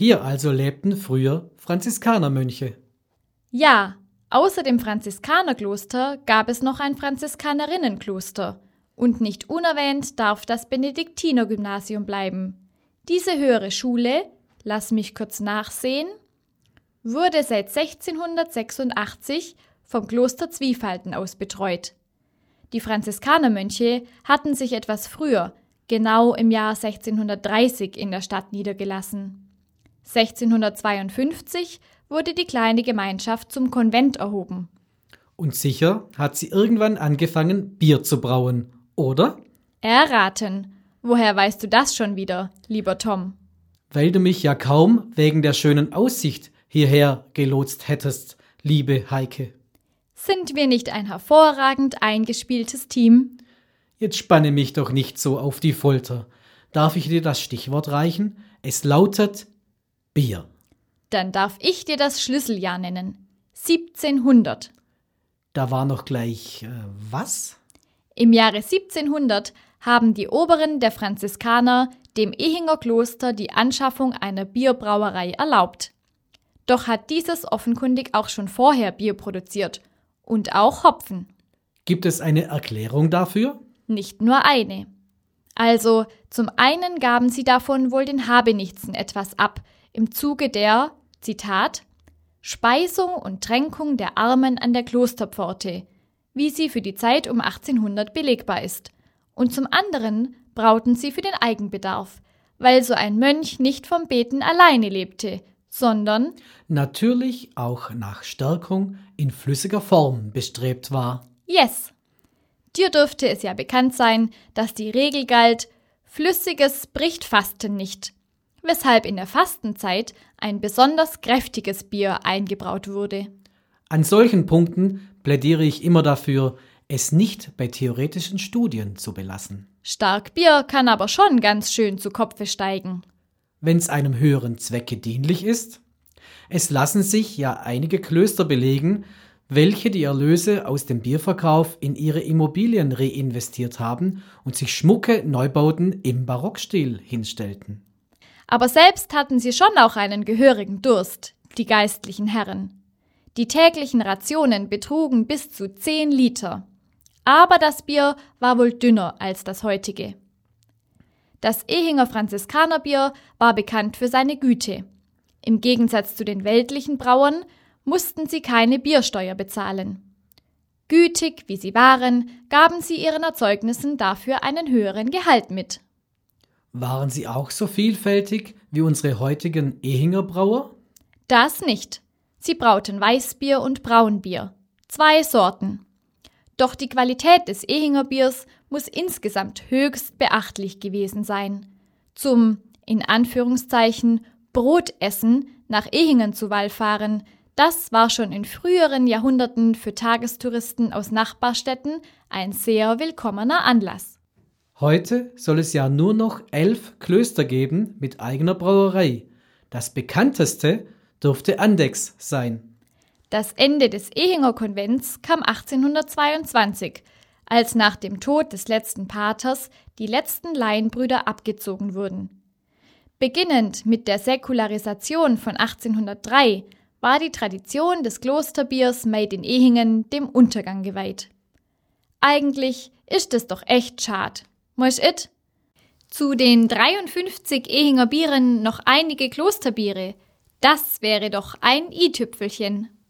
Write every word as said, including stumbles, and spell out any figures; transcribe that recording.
Hier also lebten früher Franziskanermönche. Ja, außer dem Franziskanerkloster gab es noch ein Franziskanerinnenkloster. Und nicht unerwähnt darf das Benediktinergymnasium bleiben. Diese höhere Schule, lass mich kurz nachsehen, wurde seit sechzehnhundertsechsundachtzig vom Kloster Zwiefalten aus betreut. Die Franziskanermönche hatten sich etwas früher, genau im Jahr sechzehnhundertdreißig, in der Stadt niedergelassen. sechzehnhundertzweiundfünfzig wurde die kleine Gemeinschaft zum Konvent erhoben. Und sicher hat sie irgendwann angefangen, Bier zu brauen, oder? Erraten. Woher weißt du das schon wieder, lieber Tom? Weil du mich ja kaum wegen der schönen Aussicht hierher gelotst hättest, liebe Heike. Sind wir nicht ein hervorragend eingespieltes Team? Jetzt spanne mich doch nicht so auf die Folter. Darf ich dir das Stichwort reichen? Es lautet Bier. Dann darf ich dir das Schlüsseljahr nennen. siebzehnhundert. Da war noch gleich, äh, was? Im Jahre siebzehnhundert haben die Oberen der Franziskaner dem Ehinger Kloster die Anschaffung einer Bierbrauerei erlaubt. Doch hat dieses offenkundig auch schon vorher Bier produziert und auch Hopfen. Gibt es eine Erklärung dafür? Nicht nur eine. Also, zum einen gaben sie davon wohl den Habenichtsen etwas ab, im Zuge der, Zitat, Speisung und Tränkung der Armen an der Klosterpforte, wie sie für die Zeit um achtzehnhundert belegbar ist. Und zum anderen brauten sie für den Eigenbedarf, weil so ein Mönch nicht vom Beten alleine lebte, sondern natürlich auch nach Stärkung in flüssiger Form bestrebt war. Yes. Dir dürfte es ja bekannt sein, dass die Regel galt, Flüssiges bricht Fasten nicht, weshalb in der Fastenzeit ein besonders kräftiges Bier eingebraut wurde. An solchen Punkten plädiere ich immer dafür, es nicht bei theoretischen Studien zu belassen. Starkbier kann aber schon ganz schön zu Kopfe steigen. Wenn es einem höheren Zwecke dienlich ist. Es lassen sich ja einige Klöster belegen, welche die Erlöse aus dem Bierverkauf in ihre Immobilien reinvestiert haben und sich schmucke Neubauten im Barockstil hinstellten. Aber selbst hatten sie schon auch einen gehörigen Durst, die geistlichen Herren. Die täglichen Rationen betrugen bis zu zehn Liter. Aber das Bier war wohl dünner als das heutige. Das Ehinger Franziskanerbier war bekannt für seine Güte. Im Gegensatz zu den weltlichen Brauern mussten sie keine Biersteuer bezahlen. Gütig wie sie waren, gaben sie ihren Erzeugnissen dafür einen höheren Gehalt mit. Waren sie auch so vielfältig wie unsere heutigen Ehinger Brauer? Das nicht. Sie brauten Weißbier und Braunbier. Zwei Sorten. Doch die Qualität des Ehinger Biers muss insgesamt höchst beachtlich gewesen sein. Zum, in Anführungszeichen, Brotessen nach Ehingen zu wallfahren, das war schon in früheren Jahrhunderten für Tagestouristen aus Nachbarstädten ein sehr willkommener Anlass. Heute soll es ja nur noch elf Klöster geben mit eigener Brauerei. Das bekannteste dürfte Andechs sein. Das Ende des Ehinger Konvents kam achtzehnhundertzweiundzwanzig, als nach dem Tod des letzten Paters die letzten Laienbrüder abgezogen wurden. Beginnend mit der Säkularisation von achtzehnhundertdrei war die Tradition des Klosterbiers made in Ehingen dem Untergang geweiht. Eigentlich ist es doch echt schad. Moisch it? Zu den dreiundfünfzig Ehinger Bieren noch einige Klosterbiere. Das wäre doch ein i-Tüpfelchen.